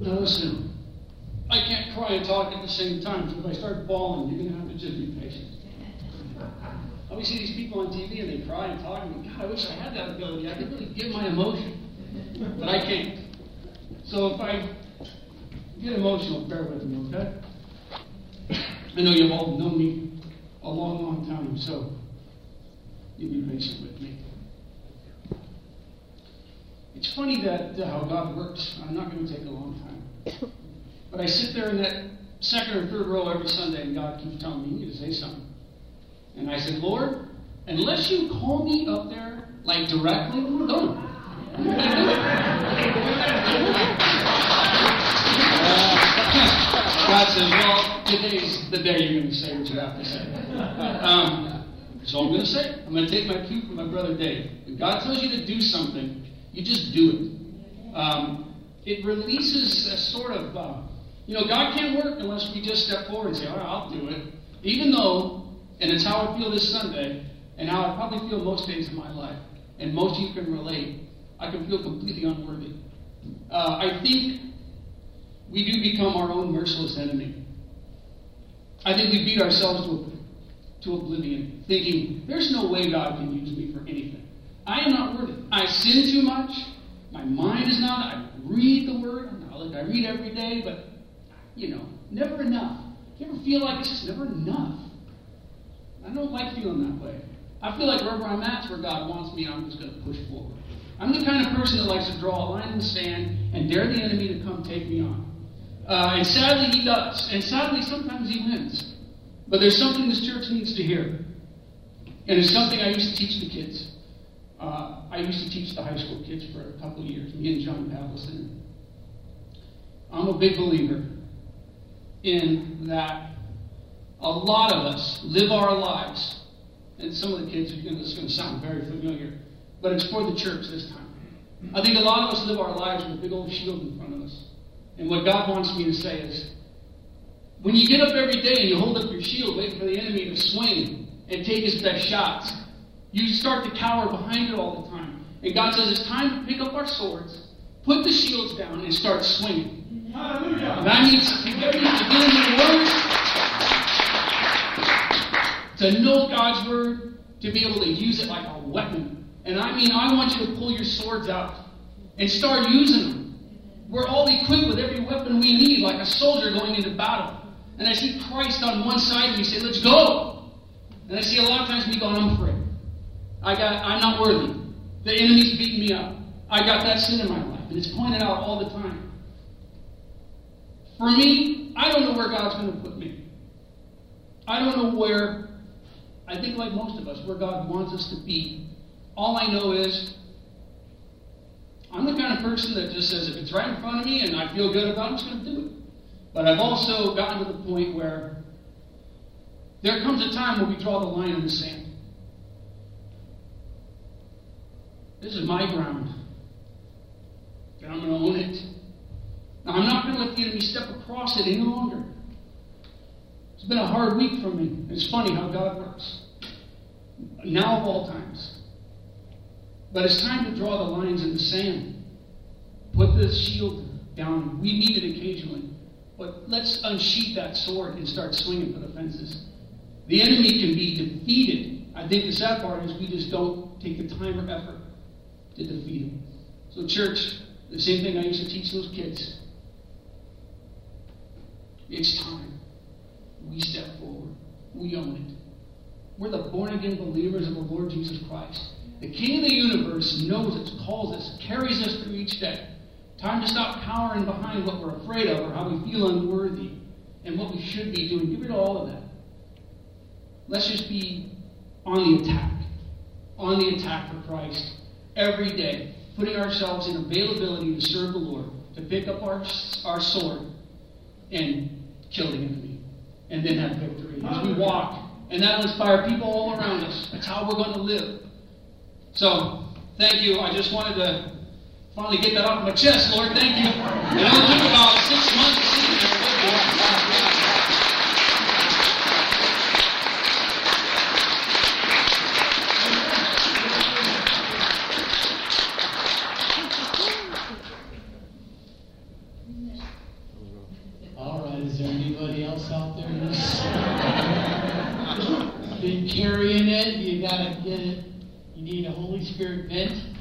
Now listen, I can't cry and talk at the same time, so if I start bawling, you're going to have to just be patient. We see these people on TV and they cry and talk, and God, I wish I had that ability. I could really give my emotion, but I can't. So if I get emotional, bear with me, okay? I know you've all known me a long, long time, so you be patient with me. It's funny that how God works. I'm not going to take a long time. But I sit there in that second or third row every Sunday, and God keeps telling me, you need to say something. And I said, Lord, unless you call me up there, like directly, don't. God says, well, today's the day you're going to say what you have to say. So I'm going to say it. I'm going to take my cue from my brother Dave. When God tells you to do something, you just do it. It releases a sort of, God can't work unless we just step forward and say, all right, I'll do it. Even though, and it's how I feel this Sunday, and how I probably feel most days of my life, and most of you can relate, I can feel completely unworthy. I think we do become our own merciless enemy. I think we beat ourselves to oblivion, thinking, there's no way God can use me for anything. I am not worthy. I sin too much. My mind is not. I read the Word. I read every day, but, never enough. You ever feel like it's just never enough? I don't like feeling that way. I feel like wherever I'm at is where God wants me, I'm just going to push forward. I'm the kind of person that likes to draw a line in the sand and dare the enemy to come take me on. And sadly, he does. And sadly, sometimes he wins. But there's something this church needs to hear. And it's something I used to teach the kids. I used to teach the high school kids for a couple of years, me and John Pavlison. I'm a big believer in that a lot of us live our lives, and some of the kids, it's going to sound very familiar, but it's for the church this time. I think a lot of us live our lives with a big old shield in front of us. And what God wants me to say is, when you get up every day and you hold up your shield waiting for the enemy to swing and take his best shots, you start to cower behind it all the time. And God says it's time to pick up our swords, put the shields down, and start swinging. Hallelujah. And that means to get into the Word, to know God's Word, to be able to use it like a weapon. And I want you to pull your swords out and start using them. We're all equipped with every weapon we need, like a soldier going into battle. And I see Christ on one side and we say, let's go. And I see a lot of times we go, I'm afraid. I'm not worthy. The enemy's beating me up. I got that sin in my life. And it's pointed out all the time. For me, I don't know where God's going to put me. I don't know where, I think like most of us, where God wants us to be. All I know is, I'm the kind of person that just says, if it's right in front of me and I feel good about it, I'm just going to do it. But I've also gotten to the point where there comes a time when we draw the line in the sand. This is my ground. And I'm going to own it. Now, I'm not going to let the enemy step across it any longer. It's been a hard week for me. It's funny how God works. Now of all times. But it's time to draw the lines in the sand. Put the shield down. We need it occasionally. But let's unsheath that sword and start swinging for the fences. The enemy can be defeated. I think the sad part is we just don't take the time or effort to defeat him. So church, the same thing I used to teach those kids. It's time. We step forward. We own it. We're the born-again believers of the Lord Jesus Christ. The King of the universe knows us, calls us, carries us through each day. Time to stop cowering behind what we're afraid of or how we feel unworthy and what we should be doing. Get rid of all of that. Let's just be on the attack. On the attack for Christ. Every day. Putting ourselves in availability to serve the Lord. To pick up our sword and kill the enemy. And then have victory as we walk. And that will inspire people all around us. That's how we're going to live. So, thank you. I just wanted to finally get that off my chest, Lord. Thank you. And it took about 6 months sitting there with you. All right, is there anybody else out there who's been carrying it? You gotta get it. You need a Holy Spirit vent.